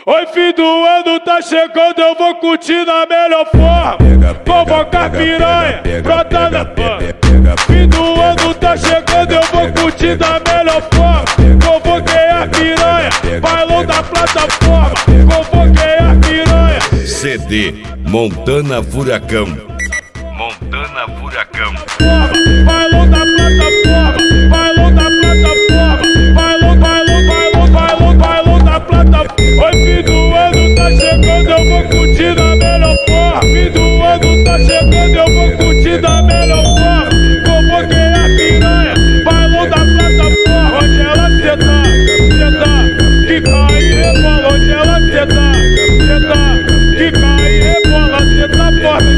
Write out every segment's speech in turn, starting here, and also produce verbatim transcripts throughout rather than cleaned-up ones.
Oi, fim do ano tá chegando, eu vou curtir na melhor forma. Convocar piranha, brota na fama. Fim do ano tá chegando, eu vou curtir da melhor forma. Convoquei a piranha, bailão da plataforma. Convoquei a piranha. C D Montana Furacão. Montana Furacão. Bailão da plataforma, bailão da plataforma. Bailão, bailão, bailão, bailão, bailão da plataforma. Oi, fim do ano tá chegando, eu vou curtir da melhor forma. Fim do ano tá chegando, eu vou curtir da melhor forma. Convoquei a piranha, bailão da plataforma. Onde ela senta, senta, que cai e rebola. Onde ela senta, senta, que cai e rebola. Senta forte.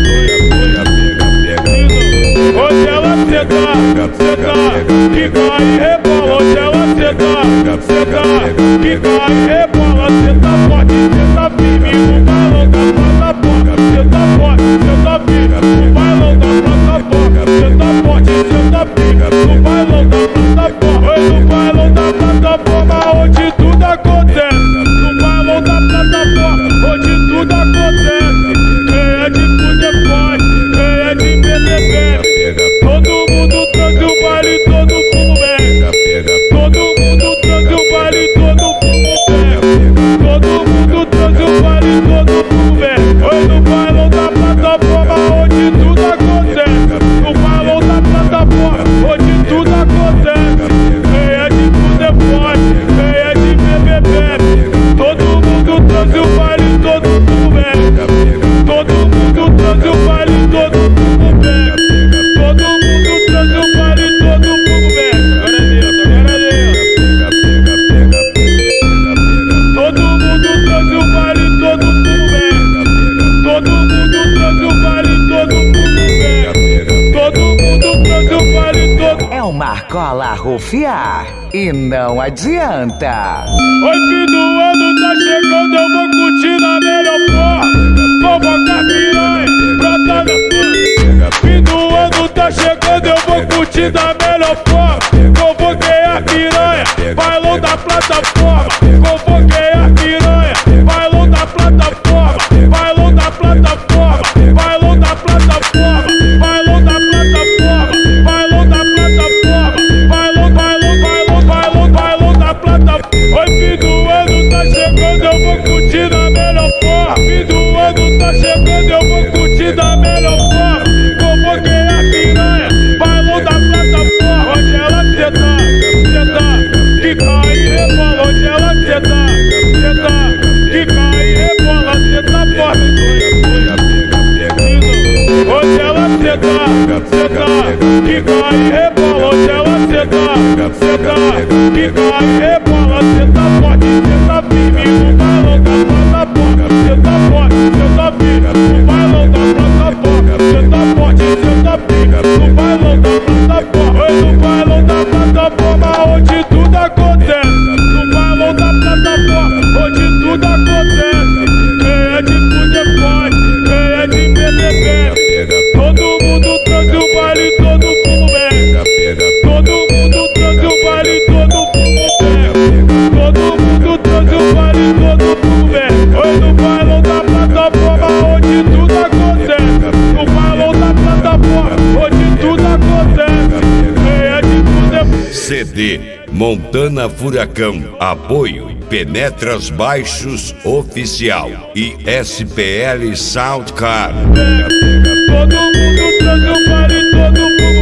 Onde ela senta, senta, que cai e rebola. Onde ela senta, senta, que cai e rebola. Senta forte, senta firme no bailão da plataforma. Senta forte, senta firme no bailão da plataforma. Senta forte, senta firme no bailão da plataforma. Oi, no bailão da plataforma, onde tudo acontece. No bailão da plataforma, onde tudo acontece. Quem é de fuder pode, quem é de beber bebe. Todo mundo transa o baile, todo fumo bebe. Todo mundo transa o baile, todo fumo bebe. Todo mundo transa o baile, todo fumo bebe. Oi, no bailão da plataforma, onde tudo acontece. No bailão da plataforma, onde tudo acontece. Quem é de fuder pode, quem é de beber bebe. Todo mundo transa o baile, todo fumo bebe. Todo mundo transa o baile, todo fumo bebe. Todo mundo transa o baile, todo fumo bebe. Agora é Deus, agora é Deus. Todo mundo transa o baile, todo fumo bebe. Todo mundo transa o baile, todo fumo bebe. Todo mundo transa o baile, todo. É o Marcola Rufiar e não adianta. Oi, fim do ano tá chegando, eu vou curtir na melhor forma. Convocar piranha, brota na fama. Fim do ano tá chegando, eu vou curtir da melhor forma. Convoquei a piranha, bailão da plataforma. Convoquei a piranha, bailão da plataforma. Bailão da plataforma, bailão da plataforma. Bailão da plataforma, bailão da plataforma. Bailão, bailão, bailão, bailão, bailão da plataforma. Oi, fim do ano tá chegando, eu vou curtir da melhor forma. Fim do ano tá chegando, eu vou curtir da melhor forma. Convoquei a piranha, bailão da plataforma. Onde ela senta, senta, que cai e rebola. Onde ela senta, senta, que cai e rebola. Senta forte. Onde ela senta, senta, que cai e rebola. Onde ela senta, senta, que cai e rebola. Senta forte, senta firme no bailão da plataforma. Senta forte, senta firme no bailão da plataforma. Senta forte, senta firme no bailão da plataforma. Oi, no bailão da plataforma, onde tudo acontece. No bailão da plataforma, onde tudo acontece. Quem é de fuder pode, quem é de beber bebe. Todo mundo transa o baile, todo fumo bebe. Todo mundo transa o baile, todo fumo bebe. Todo mundo transa o baile, todo fumo bebe. Oi, no bailão da plataforma, onde tudo acontece. No bailão da plataforma, onde tudo acontece. Quem é de fuder. C D Montana Furacão. Apoio Penetras Baixos Oficial e S P L Soundcar. Todo mundo transa o baile, todo fumo